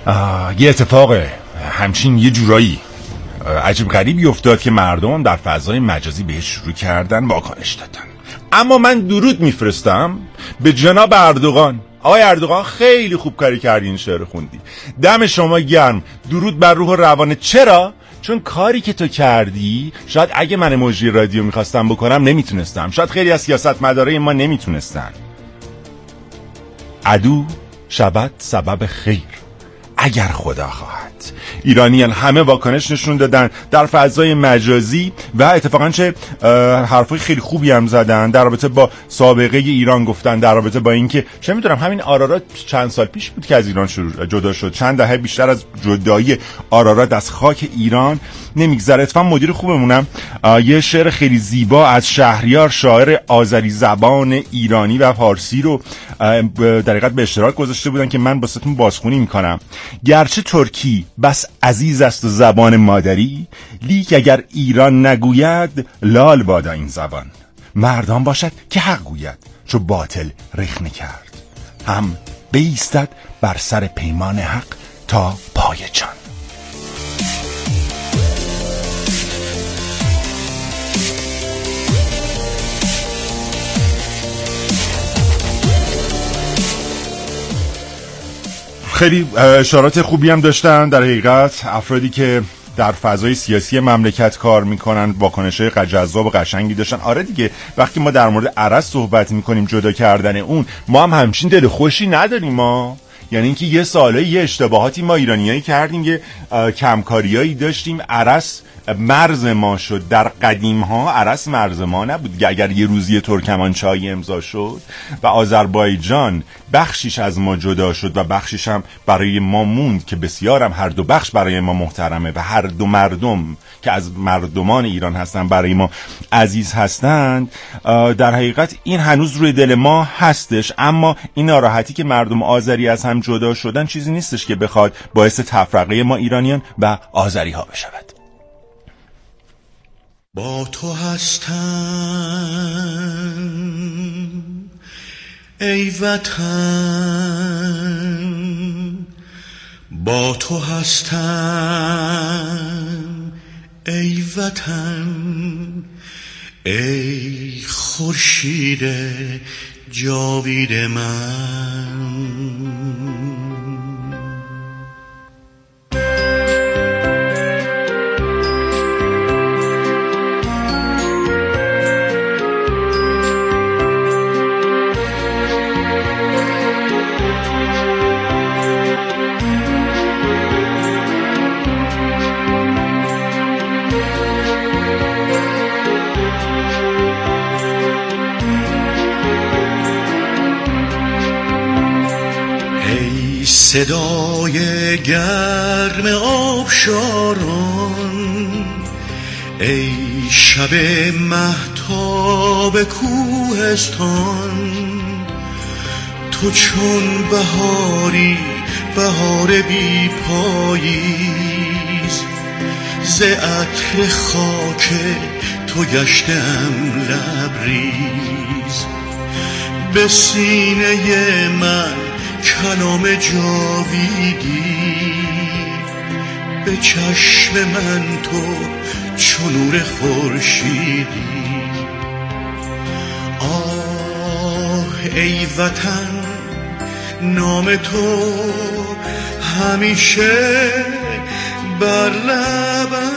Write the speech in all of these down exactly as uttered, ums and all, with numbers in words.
یه اتفاق همچین یه جورایی عجیب غریبی افتاد که مردم در فضای مجازی بهش شروع کردن واکنش دادن. اما من درود میفرستم به جناب اردوغان. آقای اردوغان خیلی خوب کاری کردی، این شعر خوندی، دم شما گرم، درود بر روح و روانه. چرا؟ چون کاری که تو کردی شاید اگه من موجی رادیو میخواستم بکنم نمیتونستم، شاید خیلی از سیاستمدارای ما نمیتونستن. عدو شود سبب خیر اگر خدا خواهد. ایرانیان همه واکنش نشون دادن در فضای مجازی و اتفاقا چه حرفای خیلی خوبی هم زدن در رابطه با سابقه ایران، گفتن در رابطه با اینکه چه میدونم همین آرارات چند سال پیش بود که از ایران شروع جدا شد، چند دهه بیشتر از جدایی آرارات از خاک ایران نمیگذره. اتفاقا مدیر خوبمونم یه شعر خیلی زیبا از شهریار، شاعر آذری زبان ایرانی و فارسی رو در حقیقت به اشتراک گذاشته بودن که من واسهتون بازخوانی میکنم. گرچه ترکی بس عزیز است و زبان مادری، لیک اگر ایران نگوید لال بادا این زبان. مردان باشد که حق گوید چو باطل رخنه کرد، هم بایستد بر سر پیمان حق تا پای جان. خیلی اشارات خوبی هم داشتن در حقیقت افرادی که در فضای سیاسی مملکت کار میکنن، واکنش‌های جذاب و قشنگی داشتن. آره دیگه، وقتی ما در مورد عرض صحبت میکنیم، جدا کردن اون، ما هم همچین دل خوشی نداریم ما. یعنی اینکه یه ساله یه اشتباهاتی ما ایرانیایی کردیم، یه کمکاریایی داشتیم، عرض مرز ما شد. در قدیم ها عرض مرز ما نبود. اگر یه روزی ترکمانچای امضا شد و آذربایجان بخشیش از ما جدا شد و بخشیش هم برای ما موند که بسیارم هر دو بخش برای ما محترمه و هر دو مردم که از مردمان ایران هستن برای ما عزیز هستند، در حقیقت این هنوز روی دل ما هستش. اما این ناراحتی که مردم آذری از هم جدا شدن چیزی نیستش که بخواد باعث تفرقه ما ایرانیان و آذری ها بشود. با تو هستم ای وطن، با تو هستم ای وطن، ای خورشید جاوید من. صدای گرم آبشاران، ای شب مهتاب کوهستان، تو چون بهاری بهار بی پاییز، ز عطر خاک تو گشتم لبریز. به سینه من کلام جاویدی، به چشم من تو چون نور خورشیدی. آه ای وطن، نام تو همیشه بر لبم.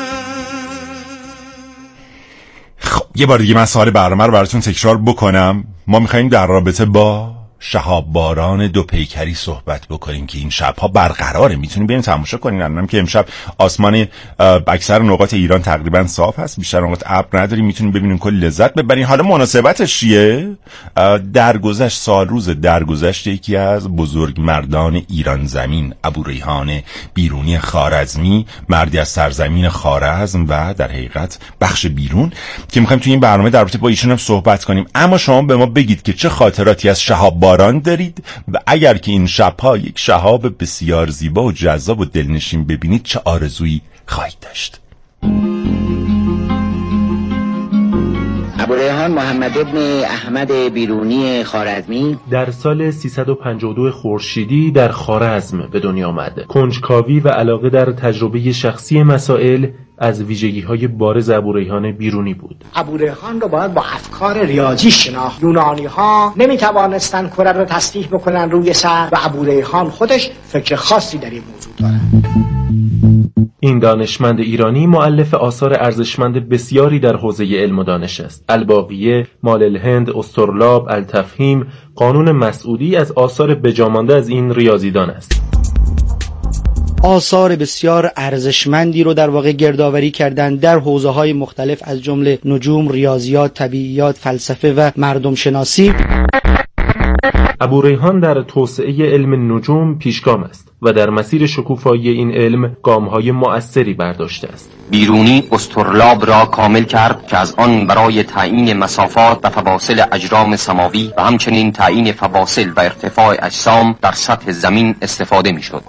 خب یه بار دیگه من سوال برنامه رو براتون تکرار بکنم. ما میخواییم در رابطه با شهاب باران دو پیکری صحبت بکنیم که این شبها برقراره. میتونیم بریم تماشا کنین. الانم که امشب آسمان اکثر نقاط ایران تقریبا صاف هست، بیشتر نقاط ابر نداریم، میتونیم ببینیم، کلی لذت ببرین. حالا مناسبتش چیه؟ درگذشت سال روز درگذشت یکی از بزرگ مردان ایران زمین، ابو ریحان بیرونی خوارزمی، مردی از سرزمین خوارزم و در حقیقت بخش بیرون، که میخوایم توی این برنامه در رابطه با ایشون هم صحبت کنیم. اما شما به ما بگید که چه خاطراتی از شهاب باران دارید و اگر که این شبها یک شهاب بسیار زیبا و جذاب و دلنشین ببینید چه آرزویی خواهید داشت. ابوریحان محمد ابن احمد بیرونی خوارزمی در سال سیصد و پنجاه و دو خورشیدی در خوارزم به دنیا آمد. کنجکاوی و علاقه در تجربه شخصی مسائل از ویژگی‌های بارز ابوریحان بیرونی بود. ابوریحان رو باید با افکار ریاضی شناخت. یونانی‌ها نمی‌توانستن کره رو تصحیح بکنن روی سر و ابوریحان خودش فکر خاصی در این موضوع داره. این دانشمند ایرانی مؤلف آثار ارزشمند بسیاری در حوزه علم و دانش است. الباقیه، مال الهند، استرلاب، التفهیم، قانون مسعودی از آثار بجامانده از این ریاضیدان است. آثار بسیار ارزشمندی رو در واقع گردآوری کردند در حوزه‌های مختلف از جمله نجوم، ریاضیات، طبیعیات، فلسفه و مردم شناسی. ابوریحان در توسعه علم نجوم پیشگام است و در مسیر شکوفایی این علم گام‌های مؤثری برداشته است. بیرونی استرلاب را کامل کرد که از آن برای تعیین مسافات و فواصل اجرام سماوی و همچنین تعیین فواصل و ارتفاع اجسام در سطح زمین استفاده می‌شد.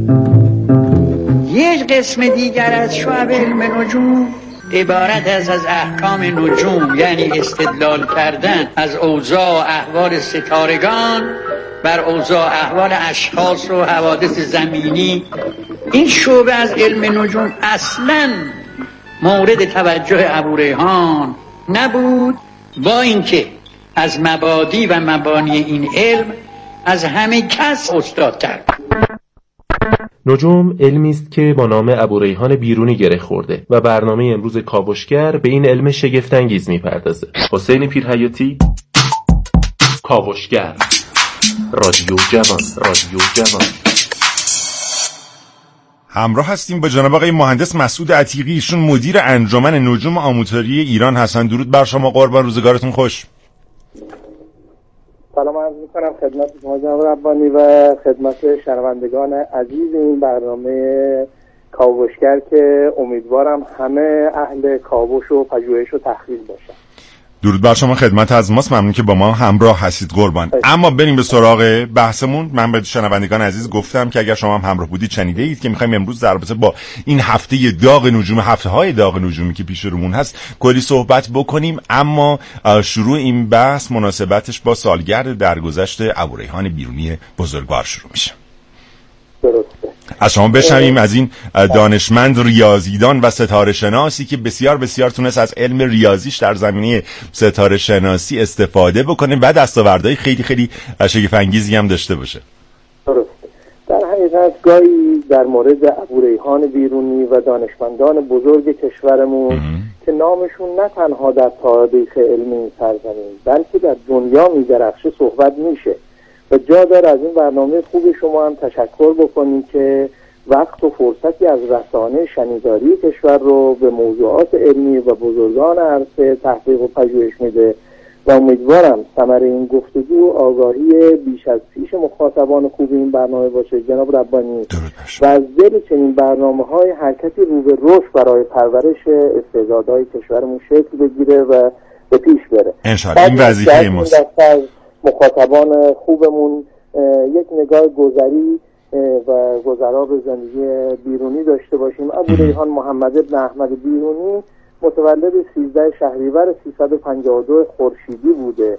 یک قسم دیگر از شعب علم نجوم عبارت است از احکام نجوم، یعنی استدلال کردن از اوضاع و احوال ستارگان بر اوضاع احوال اشخاص و حوادث زمینی. این شعبه از علم نجوم اصلاً مورد توجه ابوریحان نبود، با اینکه از مبادی و مبانی این علم از همه کس استادتر. نجوم علمی است که با نام ابوریحان بیرونی گره خورده و برنامه امروز کاوشگر به این علم شگفت‌انگیز می‌پردازه. حسین پیرحیاتی، کاوشگر، رادیو جوان، رادیو جوان. همراه هستیم با جناب آقای مهندس مسعود عتیقی، ایشون مدیر انجمن نجوم آموتاری ایران هستن. درود بر شما قربان، روزگارتون خوش. سلام عرض می‌کنم خدمت شما جناب ربانی و خدمت شنوندگان عزیز این برنامه کاوشگر که امیدوارم همه اهل کاوش و پژوهش و تحقیق باشن. درود بر شما، خدمت از ماست، ممنون که با ما همراه هستید قربان. اما بریم به سراغ بحثمون. من به شنوندگان عزیز گفتم که اگر شما هم همراه بودید شنیده اید که می‌خوایم امروز در رابطه با این هفته داغ نجوم، هفته‌های داغ نجومی که پیش رومون هست کلی صحبت بکنیم. اما شروع این بحث مناسبتش با سالگرد درگذشت ابوریحان بیرونی بزرگوار شروع میشه. درسته. از شما بشنویم از این دانشمند ریاضیدان و ستاره شناسی که بسیار بسیار تونست از علم ریاضیش در زمینه ستاره شناسی استفاده بکنه و دستاوردهای خیلی خیلی شگفت انگیزی هم داشته باشه. درسته. در حقیقت گاهی در مورد ابوریحان بیرونی و دانشمندان بزرگ کشورمون ام. که نامشون نه تنها در تاریخ علمی سرزمین بلکه در دنیا می‌درخشه صحبت میشه و جا داره از این برنامه خوب شما هم تشکر بکنیم که وقت و فرصتی از رسانه شنیداری کشور رو به موضوعات علمی و بزرگان عرصه تحقیق و پژوهش میده و امیدوارم ثمره این گفتگو آگاهی بیش از پیش مخاطبان خوب این برنامه باشه. جناب ربانی، و از دل چنین برنامه‌های حرکتی رو به رشد برای پرورش استعدادهای کشورمون شکل بگیره و به پیش بره. انشاءالله این وظیفه ماست. مخاطبان خوبمون یک نگاه گذری و گذرا به زندگی بیرونی داشته باشیم. ابوریحان محمد ابن احمد بیرونی متولد سیزده شهریور سیصد و پنجاه و دو خورشیدی بوده.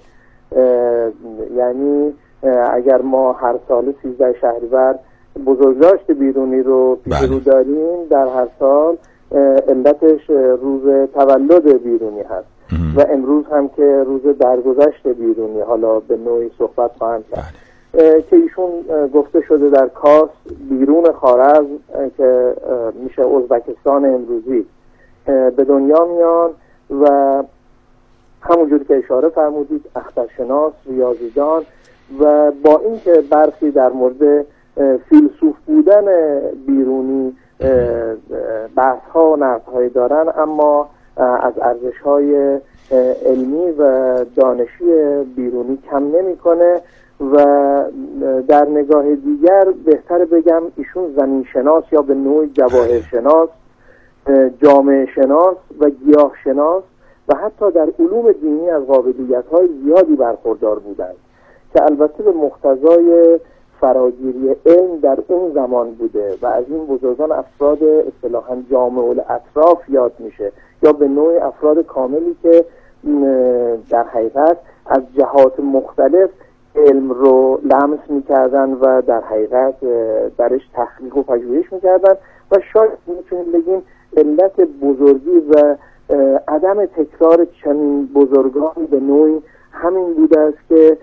یعنی اگر ما هر سال سیزده شهریور بزرگداشت بیرونی رو پیش رو داریم، در هر سال علتش روز تولد بیرونی هست و امروز هم که روز درگذشت بیرونی، حالا به نوعی صحبت خواهم کرد که ایشون گفته شده در کاس بیرون خوارزم که میشه ازبکستان امروزی به دنیا میان و همونجوری که اشاره فرمودید اخترشناس، ریاضیدان و با اینکه برخی در مورد فیلسوف بودن بیرونی بحث ها و نقد هایی دارن، اما از ارزش های علمی و دانشی بیرونی کم نمیکنه و در نگاه دیگر بهتر بگم ایشون زمین شناس یا به نوعی جواهر شناس، جامعه شناس و گیاه شناس و حتی در علوم دینی از قابلیت های زیادی برخوردار بودند که البته به مقتضای فراگیری علم در اون زمان بوده و از این بزرگان افراد اصطلاحاً جامع الاطراف یاد میشه یا به نوع افراد کاملی که در حقیقت از جهات مختلف علم رو لمس میکردن و در حقیقت درش تحقیق و پژوهش میکردن و شاید میتونیم بگیم علت بزرگی و عدم تکرار چنین بزرگانی به نوعی همین بوده است که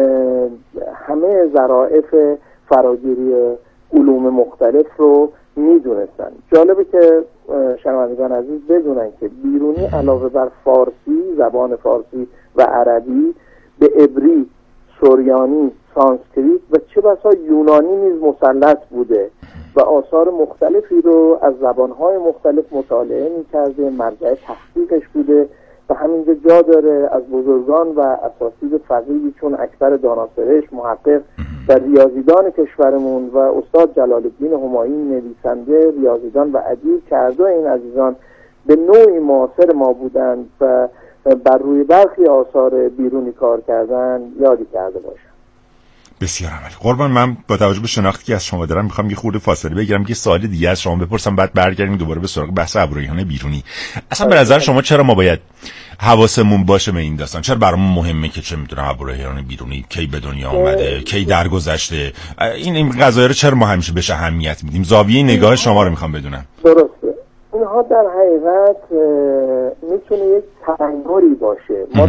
همه ظرافت فراگیری علوم مختلف رو میدونستن. جالبه که شنوندگان عزیز بدونن که بیرونی علاوه بر فارسی، زبان فارسی و عربی، به عبری، سوریانی، سانسکریت و چه بسا یونانی نیز مسلط بوده و آثار مختلفی رو از زبانهای مختلف مطالعه می‌کرده، مرجع تحقیقش بوده و همینجا جا داره از بزرگان و اساتید فقیهی چون اکثر داناسرش، محقق و ریاضیدان کشورمون و استاد جلال الدین همایون نویسنده، ریاضیدان و ادیب که هر دو این عزیزان به نوعی معاصر ما بودند و بر روی برخی آثار بیرونی کار کردن یادی کرده باشم. بسیار عالی. قربان، من با توجه به شناختی که از شما دارم میخوام یه خورده فاصله بگیرم که سوال دیگه از شما بپرسم، بعد برگردیم دوباره به سراغ بحث ابوریحان بیرونی. اصلا به نظر شما چرا ما باید حواسمون باشه به این داستان؟ چرا برامون مهمه که چه میدونم ابوریحان بیرونی کی به دنیا اومده، کی درگذشته؟ این این قضایا رو چرا ما همیشه بهش اهمیت میدیم؟ زاویه نگاه شما رو میخوام بدونم. درسته. اینها در حقیقت میتونه یک تفنگری باشه. ما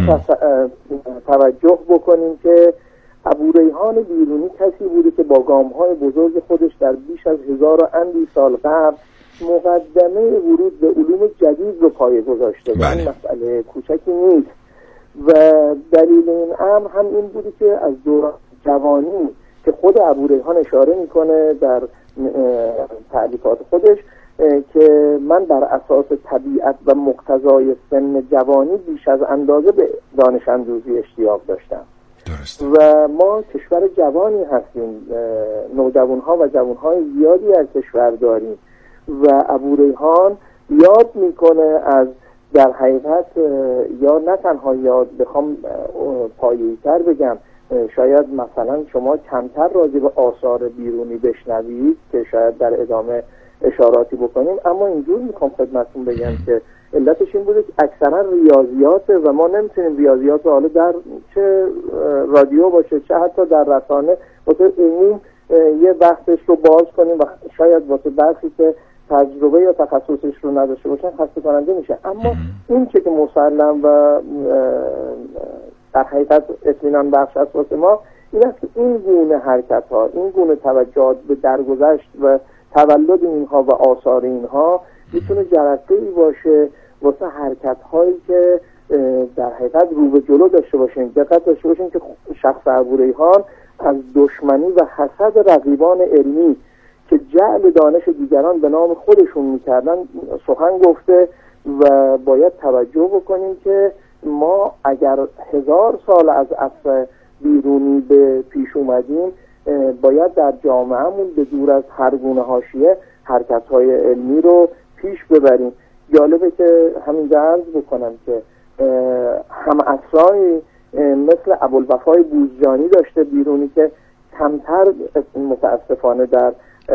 توجه بکنیم که ابوریحان بیرونی کسی بوده که با گام‌های بزرگ خودش در بیش از هزار و اندی سال قبل مقدمه ورود به علوم جدید رو پایه گذاشته. و این مسئله کوچکی نیست و دلیل این امر هم این بوده که از دوران جوانی که خود ابوریحان اشاره میکنه در تألیفات خودش که من بر اساس طبیعت و مقتضای سن جوانی بیش از اندازه به دانش اندوزی اشتیاق داشتم. درست. و ما کشور جوانی هستیم، نوجوانها و جوانهای زیادی از کشور داریم و ابوریحان یاد میکنه از در حقیقت یا نه تنها یاد، بخوام پایه‌ای‌تر بگم، شاید مثلا شما کمتر راجع به آثار بیرونی بشنوید که شاید در ادامه اشاراتی بکنیم، اما اینجور میخوام خدمتتون بگم که علتش این بوده که اکثرا ریاضیاته و ما نمیتونیم ریاضیات رو حالا در چه رادیو باشه چه حتی در رسانه واسه عموم یه بحثش رو باز کنیم و شاید واسه برخی که تجربه یا تخصصش رو نداشته باشن خسته کننده میشه. اما این چه که مسلم و در حقیقت اطمینان بخش است واسه ما این است که این گونه حرکت ها، این گونه توجهات به درگذشت و تولد اینها و آثار اینها میتونه جرقه‌ای باشه واسه حرکت هایی که در حقیقت رو به جلو داشته باشین. دقت داشته باشین که شخص ابوریحان از دشمنی و حسد رقیبان علمی که جعل دانش دیگران به نام خودشون میکردن سخن گفته و باید توجه بکنیم که ما اگر هزار سال از عصر بیرونی به پیش اومدیم باید در جامعهمون به دور از هر گونه حاشیه حرکت‌های علمی رو پیش ببریم. جالبه که همین عرض بکنم که هم عصرانی مثل ابوالوفای بوزجانی داشته بیرونی که کمتر متاسفانه در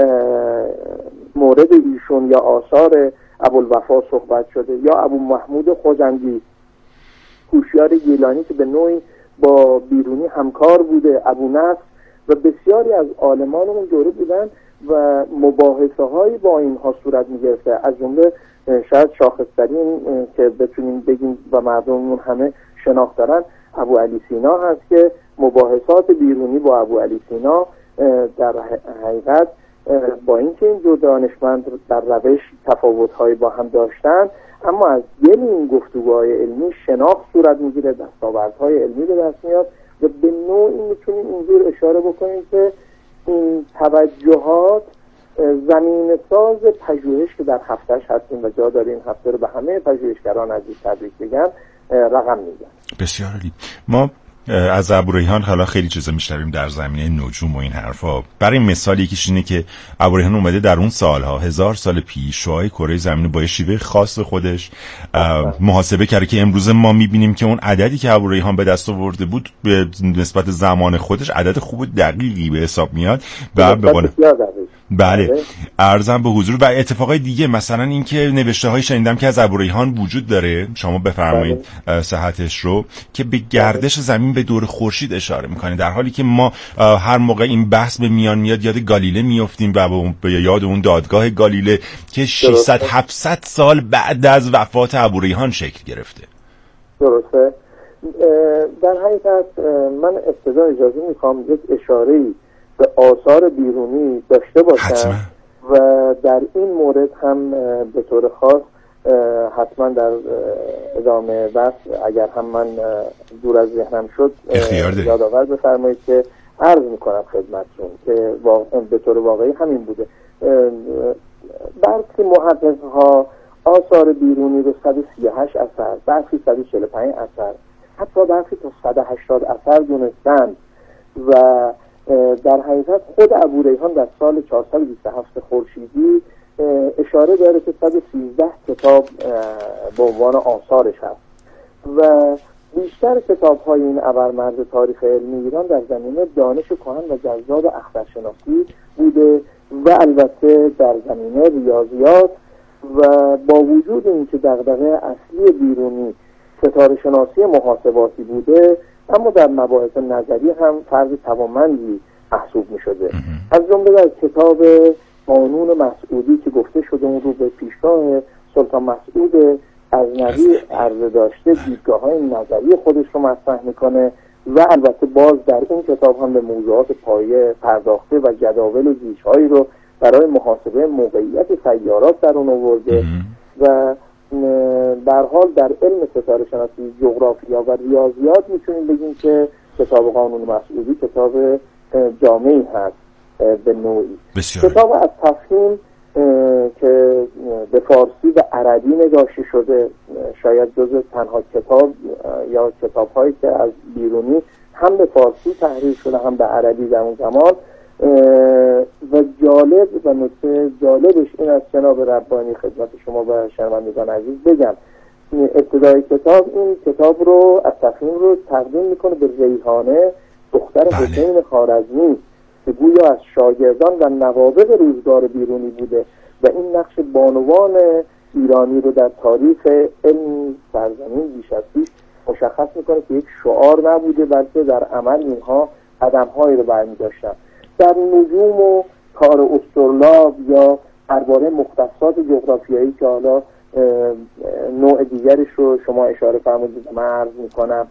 مورد ایشون یا آثار ابوالوفا صحبت شده، یا ابو محمود خوزندی، هوشیار گیلانی که به نوعی با بیرونی همکار بوده، ابو نصر و بسیاری از عالمانمون دوره بودن و مباحثه هایی با اینها صورت می‌گرفته. از جمله شاید شاخص‌ترین که بتونیم بگیم و مردممون همه شناخت دارن ابو علی سینا هست که مباحثات بیرونی با ابو علی سینا در حقیقت با اینکه این دو دانشمند در روش تفاوت‌هایی با هم داشتن، اما از دل این گفتگوهای علمی شناخت صورت می‌گیره، دستاوردهای علمی به دست میاد و به نوعی میتونیم اینجور اشاره بکنیم که این توجهات زمین ساز پژوهش که در هفتهش هستیم و جا داره این هفته رو به همه پژوهشگران عزیز تبریک بگم رقم میگن. بسیار عالی. ما از ابوریحان حالا خیلی چیزا میشنویم در زمینه نجوم و این حرفا. برای مثال یکیش اینه که ابوریحان اومده در اون سالها هزار سال پیش شعاع کره زمین با شیوه خاص خودش محاسبه کرده که امروز ما میبینیم که اون عددی که ابوریحان به دست آورده بود به نسبت زمان خودش عدد خوب و دقیقی به حساب میاد و به قول بله عرضم به حضور. و اتفاقای دیگه مثلا اینکه نوشته های شنیدم که از ابوریحان وجود داره، شما بفرمایید صحتش رو، که به گردش زمین به دور خورشید اشاره میکنه، در حالی که ما هر موقع این بحث به میان میاد یاد گالیله میافتیم و به یاد اون دادگاه گالیله که ششصد هفتصد سال بعد از وفات ابوریحان شکل گرفته. درسته. در حقیقت من ابتدا اجازه میخوام یک اشاره‌ای به آثار بیرونی داشته باشم حتما. و در این مورد هم به طور خاص حتما در ادامه بحث اگر هم من دور از ذهنم شد یادآور بفرمایید که عرض میکنم خدمتتون که به طور واقعی همین بوده. برخی محقق‌ها آثار بیرونی رو صد و سی و هشت اثر، برخی صد و چهل و پنج اثر، حتی برخی تا صد و هشتاد اثر دونستند و در حقیقت خود ابوریحان در سال چهارصد و بیست و هفت خورشیدی اشاره داره که صد و سیزده کتاب به عنوان آثارش هست و بیشتر کتاب‌های این ابرمرد تاریخ علمی ایران در زمینه دانش کهن و جذاب اخترشناسی بوده و البته در زمینه ریاضیات و با وجود اینکه دغدغه اصلی بیرونی ستاره شناسی محاسباتی بوده، اما در مباحث نظری هم فرض توانمندی محسوب می شده. از جمله در کتاب قانون مسعودی که گفته شده اون رو به پیشگاه سلطان مسعود غزنوی عرضه داشته، دیدگاه های نظری خودش رو مطرح میکنه و البته باز در این کتاب هم به موضوعات پایه پرداخته و جداول و جیش‌هایی رو برای محاسبه موقعیت سیارات در اون آورده و در حال در علم ستاره شناسی، جغرافیا و ریاضیات میتونیم بگیم که کتاب قانون مسعودی کتاب جامعی هست به نوعی. بسیار. کتاب از تفهیم که به فارسی و عربی نگاشته شده، شاید جزو تنها کتاب یا کتاب هایی که از بیرونی هم به فارسی تحریر شده هم به عربی در اون زمان و جالب و نکته جالبش این از جناب ربانی خدمت شما و شنوندگان عزیز بگم، ابتدای کتاب این کتاب رو از تفهیم رو تقدیم میکنه به ریحانه دختر حسین خوارزمی که گویا از شاگردان و نوابغ روزگار بیرونی بوده و این نقش بانوان ایرانی رو در تاریخ علم سرزمین بیش از پیش مشخص میکنه که یک شعار نبوده بلکه در عمل اینها قدم‌هایی رو برمی داشتن. در نجوم و کار استرلاب یا درباره مختصات جغرافیایی که حالا نوع دیگرش رو شما اشاره فرمودید من عرض میکنم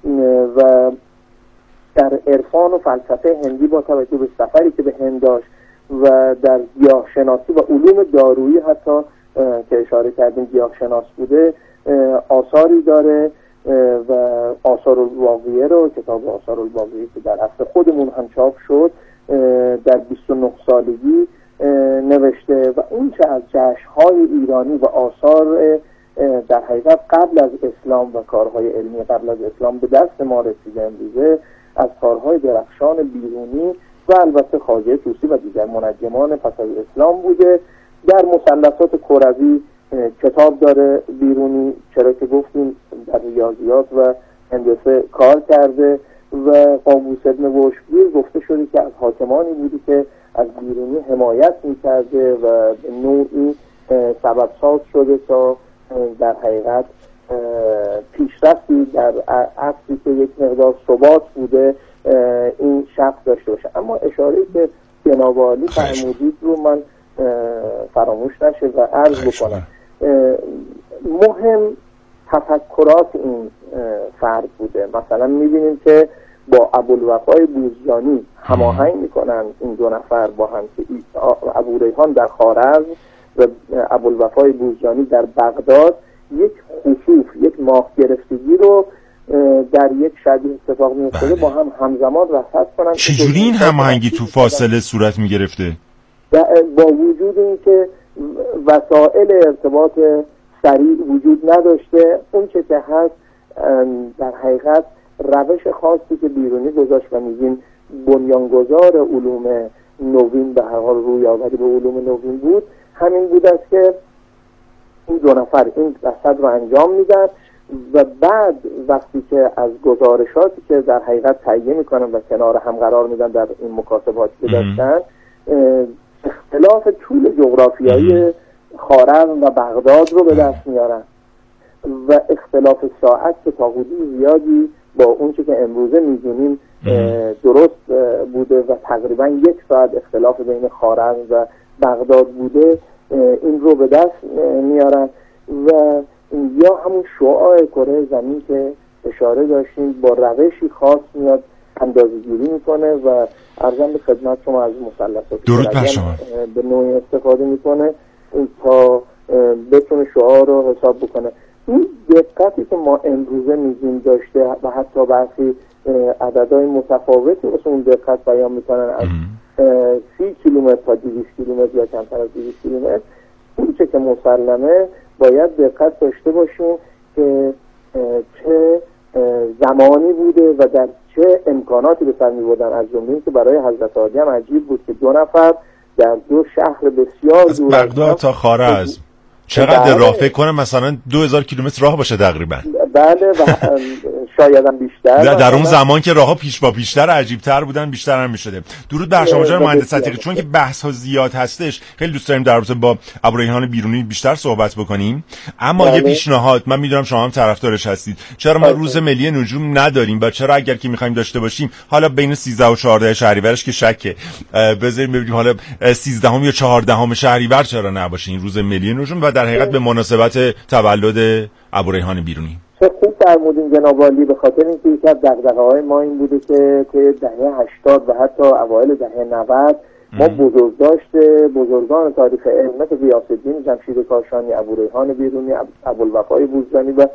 و در عرفان و فلسفه هندی با توجه به سفری که به هند داشت و در گیاهشناسی و علوم دارویی حتی که اشاره کردیم گیاهشناس بوده آثاری داره و آثار الواقعیه رو کتاب آثار الواقعیه که در عصر خودمون هم چاپ شد در بیست و نه سالگی نوشته و اون چه از جشن‌های ایرانی و آثار در حقیقت قبل از اسلام و کارهای علمی قبل از اسلام به دست ما رسیده امروزه از کارهای درخشان بیرونی و البته خواجه طوسی و دیگر منجمان پس از اسلام بوده. در مثلثات کروی کتاب داره بیرونی، چرا که گفتیم در ریاضیات و هندسه کار کرده و قابوس ابن وشگیر گفته شده که از حاکمانی بودی که از بیرونی حمایت میکرده و به نوعی سبب ساز شده تا در حقیقت پیشرفتی در عصری که یک مقدار ثبات بوده این شخص داشته باشه. اما اشاره‌ای که جناب عالی فرمودید رو من فراموش نشه و عرض بکنم. مهم تفکرات این فرد بوده. مثلا میبینیم که با ابوالوفای بوزجانی هماهنگ میکنن این دو نفر با هم که ابوریحان در خوارزم و ابوالوفای بوزجانی در بغداد یک خسوف یک ماه گرفتگی رو در یک شبیه اتفاق میافتاده با هم همزمان رصد کنن. چجوری این هماهنگی تو فاصله صورت میگرفته؟ با وجود اینکه وسایل ارتباط سریع وجود نداشته، اون چه که هست در حقیقت روش خاصی که بیرونی گذاشت و میگیم بنیانگذار علوم نوین به هر حال روی آوری به علوم نوین بود، همین بود است که این دو نفر این رصد رو انجام میدن و بعد وقتی که از گزارشاتی که در حقیقت تهیه میکنن و کنار هم قرار میدن در این مکاتباتی که داشتن اختلاف طول جغرافیایی خوارزم و بغداد رو به دست میارن و اختلاف ساعت که تا حدود زیادی با اون چه که امروزه میدونیم درست بوده و تقریبا یک ساعت اختلاف بین خوارزم و بغداد بوده، این رو به دست میارن. و یا همون شعاع کره زمین که اشاره داشتیم با روشی خاص میاد اندازه‌گیری میکنه و ارزم به خدمت شما از مثلثات درود بر شما به نوعی استفاده میکنه تا بتونه شعاع رو حساب بکنه. این دقتی که ما امروزه میگیم داشته و حتی برخی عددهای متفاوتی واسه اون دقت بیان میکنن از سی کیلومتر تا دویست کیلومتر یا کمتر از دویست کیلومتر. اون چه که مسلمه باید دقت داشته باشیم که چه زمانی بوده و در چه امکاناتی به سر می‌بردن. از جمله که برای حضرت عالی هم عجیب بود که دو نفر در دو شهر بسیار از بغداد تا خوارزم چقدر راه، فکر کنم مثلا دو هزار کیلومتر راه باشه تقریبا. بله و شاید هم بیشتر. در اون زمان که راهها پیش با پیشتر عجیب‌تر بودن بیشتر هم می‌شده. درود بر شما جناب مهندس عتیقی. چون که بحث‌ها زیاد هستش خیلی دوست داریم در رابطه با ابوریحان بیرونی بیشتر صحبت بکنیم، اما بله. یه پیشنهاد، من میدونم شما هم طرفدارش هستید، چرا ما بله. روز ملی نجوم نداریم و چرا اگر که می‌خوایم داشته باشیم حالا بین سیزده و چهارده شهریورش که شکه، بذاریم ببینیم حالا سیزدهم یا چهاردهم شهریور چرا نباشه این روز ملی نجوم و در حقیقت به مناسبت تولد ابوریحان بیرونی. خوب فرمودین جناب عالی، به خاطر اینکه یکی از دغدغه‌های ما این بوده که که دهه هشتاد و حتی اوایل دهه نود ما بزرگداشت بزرگان تاریخ علم مثل غیاث‌الدین جمشید کاشانی، ابوریحان بیرونی، ابوالوفای بوزدانی و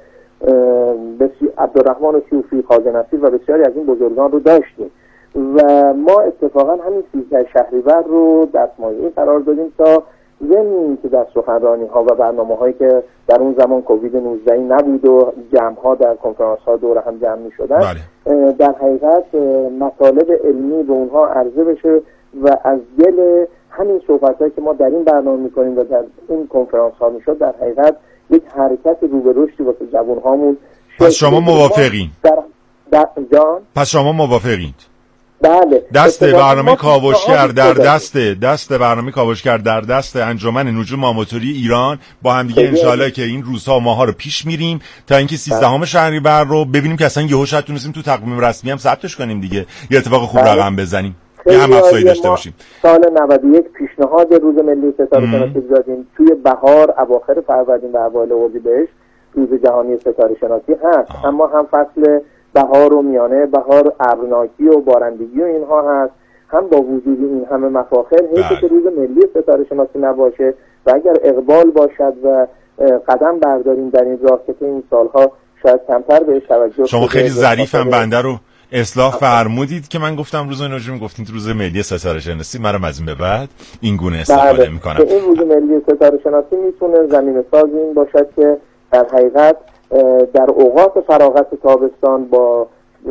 بسیار عبدالرحمن صوفی، خواجه نصیر و بسیاری از این بزرگان رو داشتیم و ما اتفاقا همین سیزده شهریور رو دستمایه قرار دادیم تا ضمن که در سخنرانی ها و برنامه هایی که در اون زمان کووید نوزده نبود و جمع ها در کنفرانس ها دور هم جمع می شدن بله. در حقیقت مطالب علمی به اونها عرضه بشه و از دل همین صحبت هایی که ما در این برنامه می کنیم و در این کنفرانس ها می شد در حقیقت یک حرکت رو به رشدی واسه جوان هامون. پس شما موافقین؟ در در جان؟ پس شما موافقید؟ بله. دست برنامه کاوشگر در دست دست برنامه کاوشگر در دست انجمن نجوم آماتوری ایران با هم دیگه انشالله که این روزها و ماها رو پیش میریم تا اینکه سیزدهم شهریور رو ببینیم که اصلا یهو شاید تونستیم تو تقویم رسمی هم ثبتش کنیم دیگه، یه اتفاق خوب بله. رقم بزنیم، یه هم افزایی داشته باشیم. سال نود و یک پیشنهاد روز ملی ستاره شناسی دادیم، توی بهار اواخر فروردین و اوایل اردیبهشت روز جهانی ستاره شناسی هست آه. اما هم فصل بهار و میانه بهار ابرناکی و بارندگی و اینها هست، هم با وجود این همه مفاخر حیث که روز ملی ستاره شناسی نباشه و اگر اقبال باشد و قدم برداریم در این راه که این سالها شاید کمتر بهش توجه. شما خیلی ظریفم بنده رو اصلاح فرمودید که من گفتم روز نجوم، گفتید روز ملی ستاره شناسی، منم از این به بعد این گونه استفاده بله. میکنم. این روز ملی ستاره شناسی میتونه زمین ساز این باشد که در حقیقت در اوقات فراغت تابستان با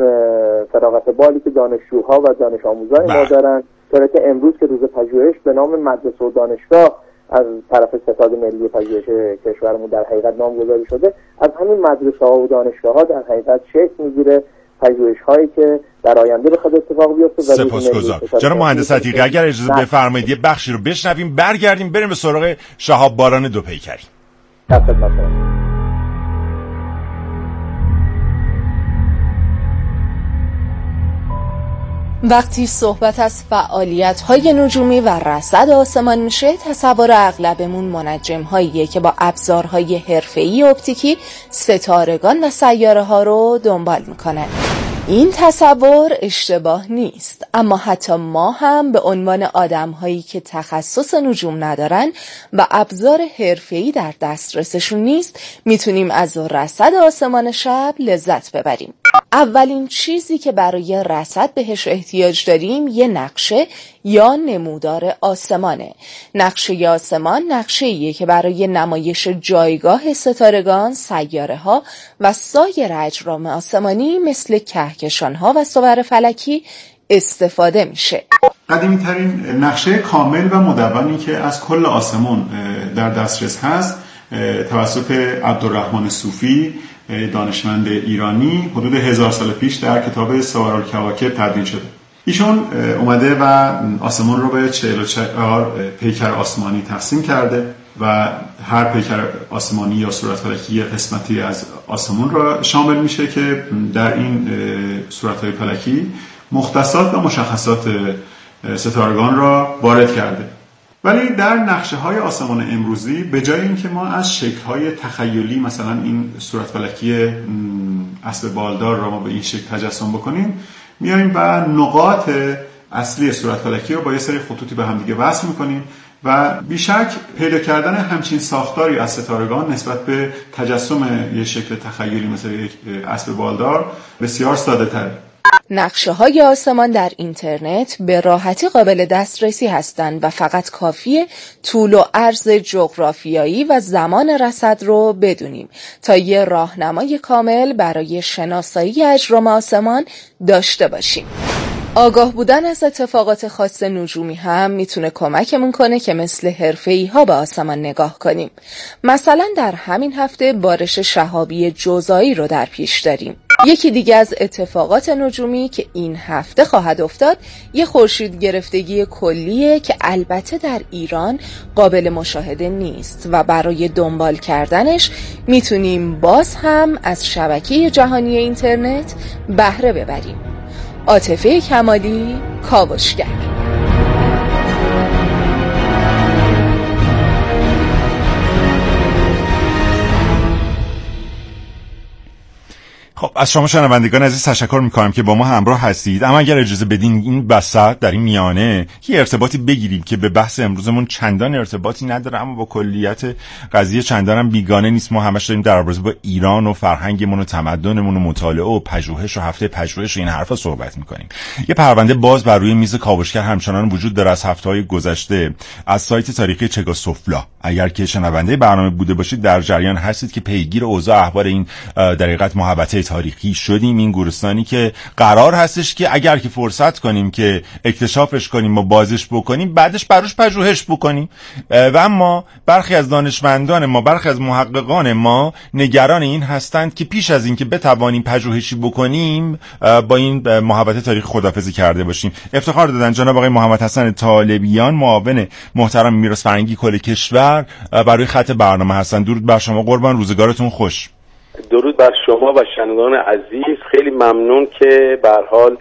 فراغت بالی که دانشجوها و دانش آموزای ما دارن، طوری که امروز که روز پژوهش به نام مدرسه و دانشگاه از طرف ستاد ملی پژوهش کشورمون در حقیقت نامگذاری شده، از همین مدرسه ها و دانشگاه ها در حقیقت شکل میگیره پژوهش هایی که در آینده بخواد اتفاق بیفته. سپاسگزارم جناب مهندس عتیقی. اگر اجازه بفرمایید یه بخشی رو بشنویم، برگردیم بریم به سراغ شهاب باران دو پیکری. وقتی صحبت از فعالیت‌های نجومی و رصد آسمان میشه، تصور اغلبمون منجم‌هاییه که با ابزارهای حرفه‌ای اپتیکی ستارگان و سیاره‌ها رو دنبال میکنن. این تصور اشتباه نیست، اما حتی ما هم به عنوان آدم‌هایی که تخصص نجوم ندارن و ابزار حرفه‌ای در دسترسشون نیست، میتونیم از رصد آسمان شب لذت ببریم. اولین چیزی که برای رصد بهش احتیاج داریم یه نقشه یا نمودار آسمانه. نقشه آسمان نقشه‌ایه که برای نمایش جایگاه ستارگان، سیاره‌ها و سایر اجرام آسمانی مثل کهکشان‌ها و صور فلکی استفاده میشه. قدیمی ترین نقشه کامل و مدونی که از کل آسمان در دسترس هست توسط عبدالرحمن صوفی، دانشمند ایرانی، حدود هزار سال پیش در کتاب سوار الکواکب تدوین شده. ایشون اومده و آسمان رو به چهل و چهار پیکر آسمانی تقسیم کرده و هر پیکر آسمانی یا صورت فلکی قسمتی از آسمون را شامل میشه که در این صورت‌های فلکی مختصات و مشخصات ستارگان را وارد کرده. ولی در نقشه های آسمان امروزی به جای اینکه ما از شکل های تخیلی مثلا این صورت فلکی اسب بالدار را ما به این شکل تجسم بکنیم، میایم و نقاط اصلی صورت فلکی رو با یه سری خطوطی به هم دیگه وصل میکنیم و بیشک پیدا کردن همچین ساختاری از ستارگان نسبت به تجسم یه شکل تخیلی مثل یک اسب بالدار بسیار ساده تره. نقشه های آسمان در اینترنت به راحتی قابل دسترسی هستند و فقط کافیه طول و عرض جغرافیایی و زمان رصد رو بدونیم تا یه راهنمای کامل برای شناسایی اجرام آسمان داشته باشیم. آگاه بودن از اتفاقات خاص نجومی هم میتونه کمکمون کنه که مثل حرفه‌ای ها به آسمان نگاه کنیم. مثلا در همین هفته بارش شهابی جوزایی رو در پیش داریم. یکی دیگه از اتفاقات نجومی که این هفته خواهد افتاد یه خورشید گرفتگی کلیه که البته در ایران قابل مشاهده نیست و برای دنبال کردنش میتونیم باز هم از شبکه جهانی اینترنت بهره ببریم. عاطفه کمالی، کاوشگر. خب از شما شنوندگان عزیز تشکر میکنم که با ما همراه هستید. اما اگر اجازه بدین این وسط در این میانه یه ارتباطی بگیریم که به بحث امروزمون چندان ارتباطی نداره اما با کلیت قضیه چندان هم بیگانه نیست. ما همش داریم در رابطه با ایران و فرهنگمون و تمدنمون و مطالعه و پژوهش و هفته پژوهش و این حرفا صحبت میکنیم. یه پرونده باز بر روی میز کاوشگر همچنان وجود داره از هفته‌های گذشته از سایت تاریخی چگاسوفلا. اگر که شنونده برنامه بوده باشید در جریان هستید که پیگیر اوضاع احوال این در حقیقت محوطه تاریخی شدیم. این گورستانی که قرار هستش که اگر که فرصت کنیم که اکتشافش کنیم و بازش بکنیم بعدش براش پژوهش بکنیم و اما برخی از دانشمندان ما برخی از محققان ما نگران این هستند که پیش از این که بتوانیم پژوهشی بکنیم با این محوطه تاریخی خداحافظی کرده باشیم. افتخار دادن جناب آقای محمد حسن طالبیان معاون محترم میراث فرهنگی کل کشور برای خط برنامه هستن. درود بر شما قربان، روزگارتون خوش. درود بر شما و شنوندگان عزیز. خیلی ممنون که به هر حال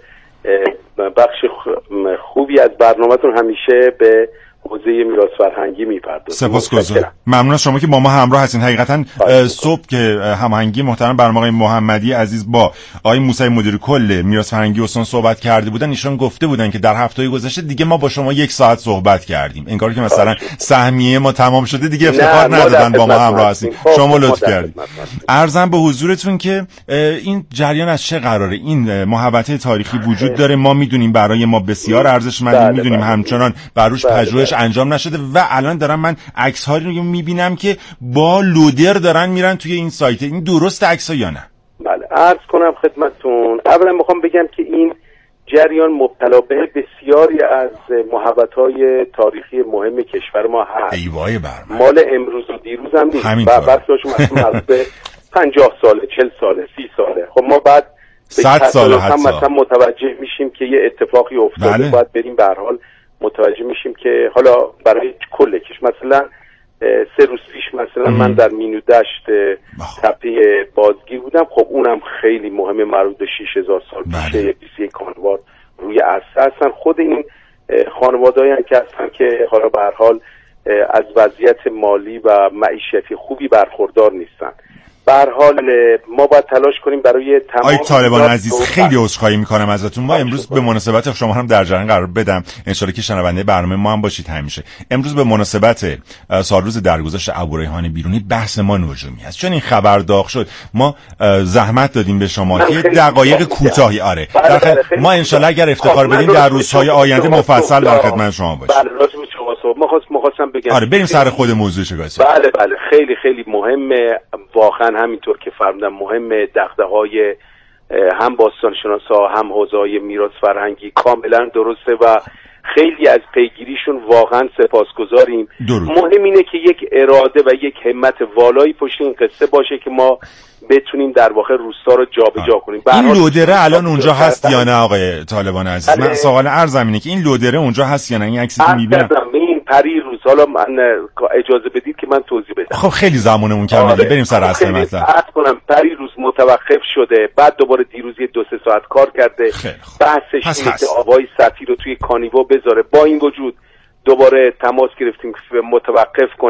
بخش خوبی از برنامه‌تون همیشه به حوزه میراث فرهنگی میپردازید. سپاسگزارم. ممنون از شما که با ما همراه هستین. حقیقتا صبح که هماهنگی محترم برنامه آقای محمدی عزیز با آقای موسی مدیر کل میراث فرهنگی استان صحبت کرده بودن، ایشون گفته بودن که در هفته‌های گذشته دیگه ما با شما یک ساعت صحبت کردیم. انگار که مثلا سهمیه ما تمام شده دیگه افتخار ندادن با ما همراه هستین. شما لطف کردید. عرضم به حضورتون که این جریان از چه قراره؟ این محوطه تاریخی وجود داره، ما میدونیم برای ما بسیار ارزشمنده، میدونیم همچنان بروش پژوهش انجام نشده و الان دارم من عکس‌ها رو میبینم که با لودر دارن میرن توی این سایت. این درست عکس‌ها یا نه؟ بله عرض کنم خدمتتون. اولا میخوام بگم که این جریان مبتلا به بسیاری از محوطه‌های تاریخی مهم کشور ما هست. ای وای برم. مال امروز و دیروز هم نیست. و بخشش مثلا به پنجاه ساله، چهل ساله، سی ساله. خب ما بعد صد سال هم مثلا متوجه میشیم که یه اتفاقی افتاده. بله. باید بریم به هر حال متوجه میشیم که حالا برای کل کش مثلا سه روز پیش مثلا ام. من در مینو دشت تپه بازگیر بودم. خب اونم خیلی مهمه، مربوط به شش هزار سال پیشه. بیست و یک خانواد روی عرصه هستن. خود این خانوادهایی هم که هستن که حالا به هر حال از وضعیت مالی و معیشتی خوبی برخوردار نیستن. به هر حال ما باید تلاش کنیم برای تمام. آقای طالبان عزیز خیلی عذرخواهی میکنم ازتون. ما امروز به مناسبت شما هم در جریان قرار بدم، ان شاءالله که شنونده برنامه ما هم باشید همیشه. امروز به مناسبت سالروز درگذشت ابوریحان بیرونی بحث ما نجومی است. چون این خبر داغ شد ما زحمت دادیم به شما که دقایق کوتاهی آره در ما ان شاءالله اگر افتخار بدیم در روزهای آینده مفصل در خدمت شما باشیم. بله راست می شما صحبت ما خواست مخواستم بگم. آره بریم سر خود موضوع چگاسی. بله بله خیلی خیلی مهمه واقعا، همینطور که فرمودم مهمه. دغدغه‌های هم باستانشناسا هم حوزه‌های میراث فرهنگی کاملا درسته و خیلی از پیگیریشون واقعا سپاسگزاریم. مهم اینه که یک اراده و یک همت والایی پشت این قصه باشه که ما بتونیم در واقع روستا رو جابجا کنیم. این لودره الان اونجا هست یا نه آقای طالبان عزیز؟ من سوال عرضم اینه که این لودره اونجا هست یا نه؟ این عکسی که میبینم این پری روز، حالا من اجازه بدید که من توضیح بدم. خب خیلی زمانمون کم میده، بریم سر اصل مطلب. عرض کنم پری روز متوقف شده، بعد دوباره دیروز یه دو سه ساعت کار کرده، بحثش اینه که آبای سطحی رو توی کانیوا بذاره. با این وجود دوباره تماس گرفتیم که متوقف کنه.